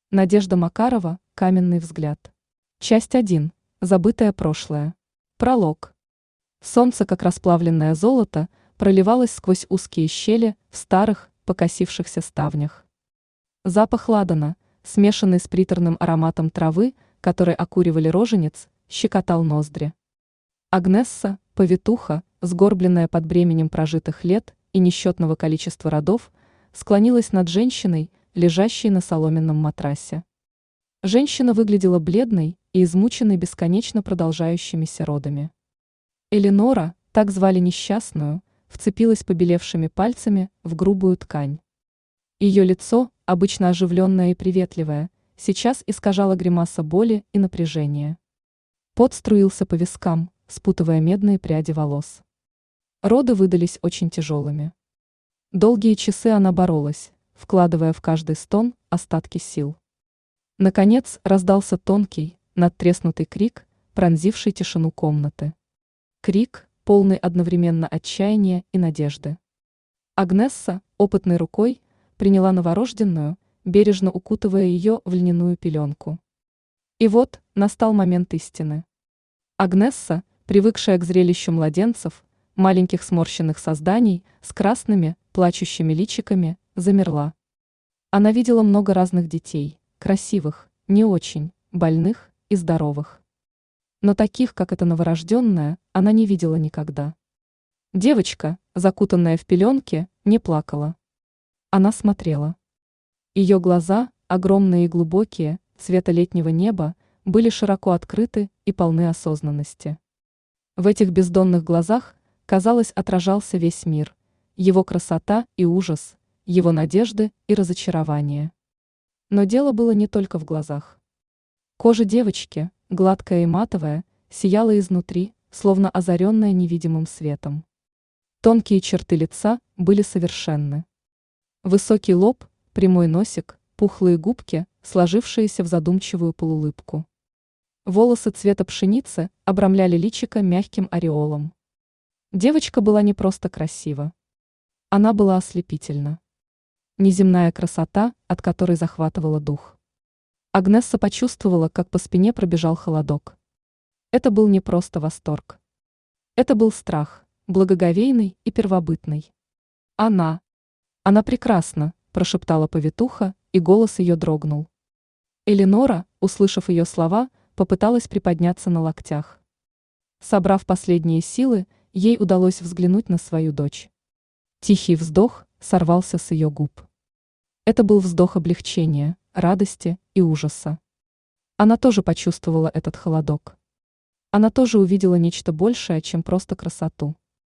Надежда Макарова «Каменный взгляд». Часть 1. Забытое прошлое. Пролог. Солнце, как расплавленное золото, проливалось сквозь узкие щели в старых, покосившихся ставнях. Запах ладана, смешанный с приторным ароматом травы, которой окуривали роженец, щекотал ноздри. Агнесса, повитуха, сгорбленная под бременем прожитых лет и несчетного количества родов, склонилась над женщиной, лежащей на соломенном матрасе. Женщина выглядела бледной и измученной бесконечно продолжающимися родами. Элинора, так звали несчастную, вцепилась побелевшими пальцами в грубую ткань. Ее лицо, обычно оживленное и приветливое, сейчас искажало гримаса боли и напряжения. Пот струился по вискам, спутывая медные пряди волос. Роды выдались очень тяжелыми. Долгие часы она боролась, вкладывая в каждый стон остатки сил. Наконец раздался тонкий, надтреснутый крик, пронзивший тишину комнаты. Крик, полный одновременно отчаяния и надежды. Агнесса, опытной рукой, приняла новорожденную, бережно укутывая ее в льняную пеленку. И вот настал момент истины. Агнесса, привыкшая к зрелищу младенцев, маленьких сморщенных созданий с красными, плачущими личиками, замерла. Она видела много разных детей, красивых, не очень, больных и здоровых. Но таких, как эта новорожденная, она не видела никогда. Девочка, закутанная в пеленки, не плакала. Она смотрела. Ее глаза, огромные и глубокие, цвета летнего неба, были широко открыты и полны осознанности. В этих бездонных глазах, казалось, отражался весь мир, его красота и ужас, его надежды и разочарование. Но дело было не только в глазах. Кожа девочки, гладкая и матовая, сияла изнутри, словно озаренная невидимым светом. Тонкие черты лица были совершенны. Высокий лоб, прямой носик, пухлые губки, сложившиеся в задумчивую полуулыбку. Волосы цвета пшеницы обрамляли личико мягким ореолом. Девочка была не просто красива. Она была ослепительна. Неземная красота, от которой захватывала дух. Агнесса почувствовала, как по спине пробежал холодок. Это был не просто восторг. Это был страх, благоговейный и первобытный. Она прекрасна, прошептала повитуха, и голос ее дрогнул. Элинора, услышав ее слова, попыталась приподняться на локтях. Собрав последние силы, ей удалось взглянуть на свою дочь. Тихий вздох сорвался с ее губ. Это был вздох облегчения, радости и ужаса. Она тоже почувствовала этот холодок. Она тоже увидела нечто большее, чем просто красоту.